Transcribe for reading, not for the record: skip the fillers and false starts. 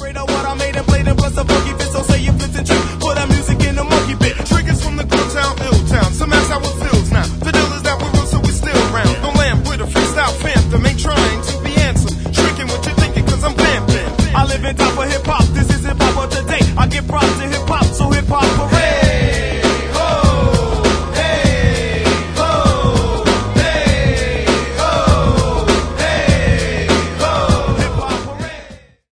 afraid of what I made and played and plus a funky fit, so say you flips and tricks. Put that music in the